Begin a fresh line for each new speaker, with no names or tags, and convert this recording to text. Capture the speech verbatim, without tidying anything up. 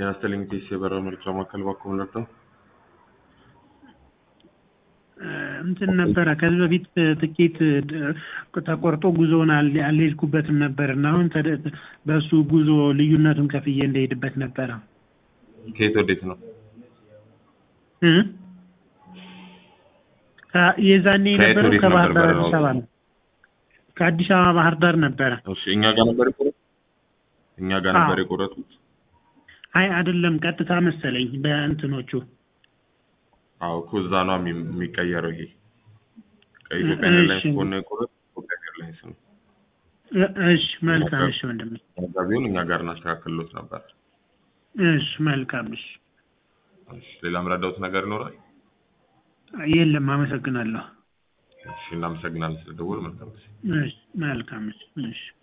ጤናስተልኝ ፒሲ በራ መልካ ማከል ባኮም ለርቶ
እንትን ነበር ከዚህ በፊት ጥቂት ተቆርጦ ጉዞውን አልሄድኩበትም ነበርና አሁን በሱ ጉዞ ልዩነቱን ከፍዬ እንደሄድበት ነበር።
ከየት ወዴት ነው?
እ የዛኔ ነበር ከባህር ዳር አዲስ አበባ ነው። ከአዲስ አበባ ባህር ዳር ነበር።
እሺ እኛ ጋር ነበር ይቆረጥ እኛ ጋር ነበር ይቆረጡት?
አይ አይደለም ቀጥታ መሰለኝ በእንትኖቹ
አው ኩዛ ነው የሚቀየረው ይሄ ከኢትዮጵያ ኤርላይንስ ኮነ ይቆረጥ ኢትዮጵያ ኤርላይንስ ነው።
እሺ መልካም እሺ ወንድሜ
ጋቢውን እኛ ጋር እናስተካክልሎት ነበር።
እሺ መልካም እሺ
እሺ ሌላ ምራዳውት ነገር ይኖራል?
የለም አመሰግናለሁ።
እሺ እናመሰግናለን ስለደወል መልካም
እሺ መልካም እሺ